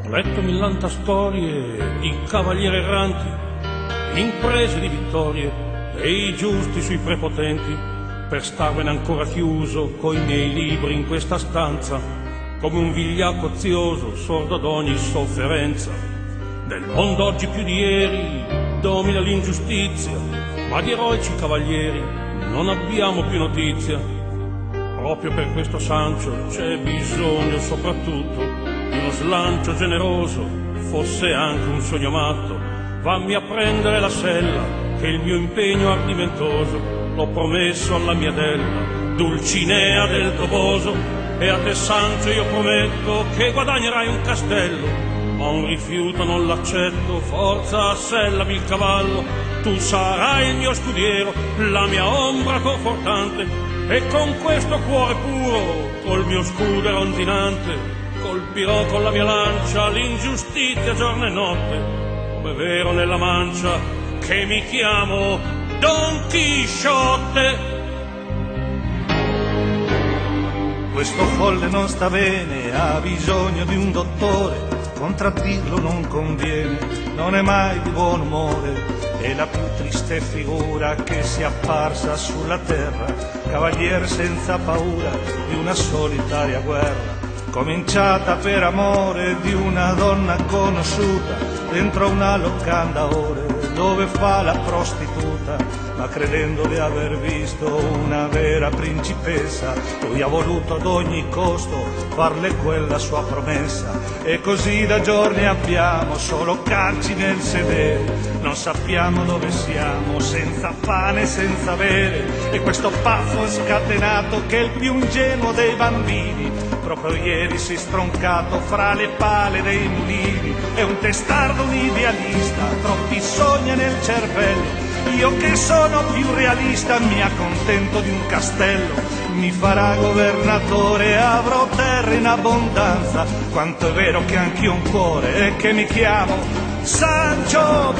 Ho letto millanta storie di cavalieri erranti, imprese di vittorie e i giusti sui prepotenti, per starvene ancora chiuso coi miei libri in questa stanza, come un vigliacco ozioso, sordo ad ogni sofferenza. Del mondo oggi più di ieri domina l'ingiustizia, ma di eroici cavalieri non abbiamo più notizia. Proprio per questo Sancho c'è bisogno soprattutto di uno slancio generoso, fosse anche un sogno matto. Vammi a prendere la sella, che il mio impegno ardimentoso l'ho promesso alla mia Della, Dulcinea del Toboso. E a te Sancho io prometto che guadagnerai un castello, ma un rifiuto non l'accetto, forza assellami il cavallo. Tu sarai il mio scudiero, la mia ombra confortante, e con questo cuore puro, col mio scudo ronzinante, colpirò con la mia lancia l'ingiustizia giorno e notte, come vero nella mancia che mi chiamo Don Chisciotte. Questo folle non sta bene, ha bisogno di un dottore, contraddirlo non conviene, non è mai di buon umore, è la più triste figura che sia apparsa sulla terra, cavalier senza paura di una solitaria guerra, cominciata per amore di una donna conosciuta, dentro una locanda ore, dove fa la prostituta, ma credendo di aver visto una vera principessa, lui ha voluto ad ogni costo farle quella sua promessa, e così da giorni abbiamo solo calci nel sedere, non sappiamo dove siamo, senza pane e senza bere, e questo pazzo è scatenato che è il più ingenuo dei bambini, proprio ieri si è stroncato fra le pale dei mulini, è un testardo, un idealista, troppi sogni nel cervello. Io che sono più realista mi accontento di un castello, mi farà governatore, avrò terra in abbondanza, quanto è vero che anch'io ho un cuore e che mi chiamo Sancho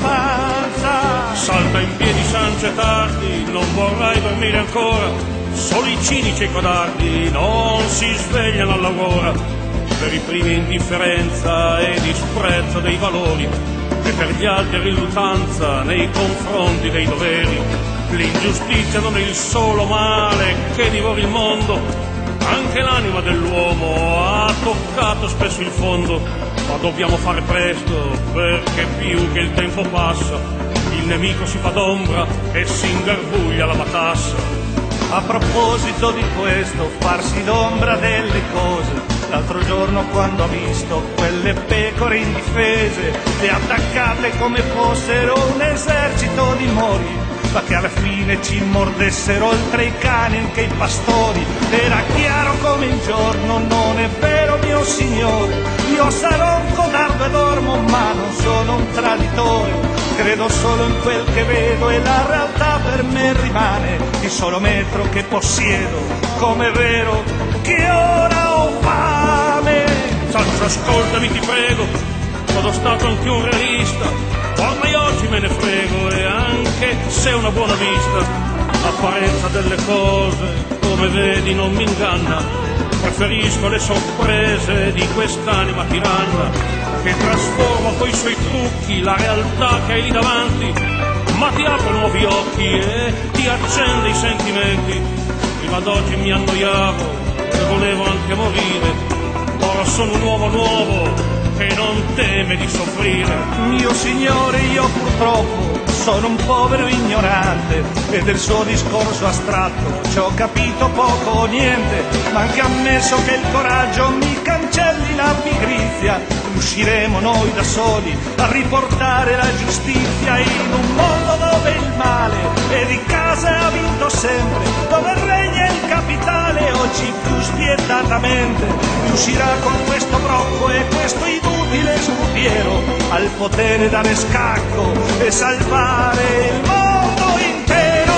Panza. Salta in piedi Sancho, è tardi, non vorrai dormire ancora, solo i cinici e i codardi non si svegliano all'aurora, per i primi indifferenza e disprezzo dei valori, e per gli altri riluttanza nei confronti dei doveri. L'ingiustizia non è il solo male che divora il mondo, anche l'anima dell'uomo ha toccato spesso il fondo, ma dobbiamo fare presto, perché più che il tempo passa il nemico si fa d'ombra e si ingarbuglia la matassa. A proposito di questo, farsi d'ombra delle cose, l'altro giorno quando ho visto quelle pecore indifese, le attaccate come fossero un esercito di mori, ma che alla fine ci mordessero oltre i cani anche i pastori, era chiaro come il giorno, non è vero mio signore, io sarò un codardo e dormo, ma non sono un traditore, credo solo in quel che vedo e la realtà per me rimane il solo metro che possiedo, come è vero che ora ho fame. Sancho, ascoltami ti prego, sono stato anche un realista, ormai oggi me ne frego, e anche se è una buona vista l'apparenza delle cose, come vedi non mi inganna, preferisco le sorprese di quest'anima tiranna, che trasforma coi suoi trucchi la realtà che hai lì davanti, ma ti apre nuovi occhi e ti accende i sentimenti. Prima d'oggi mi annoiavo e volevo anche morire, ora sono un uomo nuovo che non teme di soffrire. Mio signore, io purtroppo sono un povero ignorante e del suo discorso astratto ci ho capito poco o niente, ma anche ammesso che il coraggio mi cancelli la pigrizia, riusciremo noi da soli a riportare la giustizia in un mondo dove il male e di casa ha vinto sempre, dove regna il capitale oggi più spietatamente, riuscirà con questo brocco e questo inutile sgrupiero al potere dare scacco e salvare il mondo intero.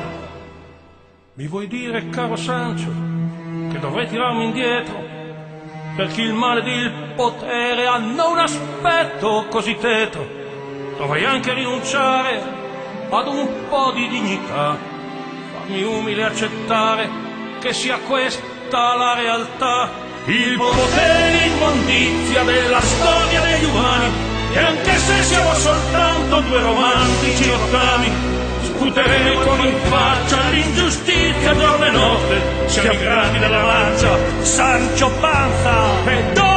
Mi vuoi dire, caro Sancho, che dovrei tirarmi indietro, perché il male ed il potere hanno un aspetto così tetro? Dovrei anche rinunciare ad un po' di dignità, farmi umile e accettare che sia questa la realtà. Il potere immondizia della storia degli umani, e anche se siamo soltanto due romantici rottami, sputeremo con in faccia l'ingiustizia giorno e notte. Siamo i grandi della mancia, Sancho Panza e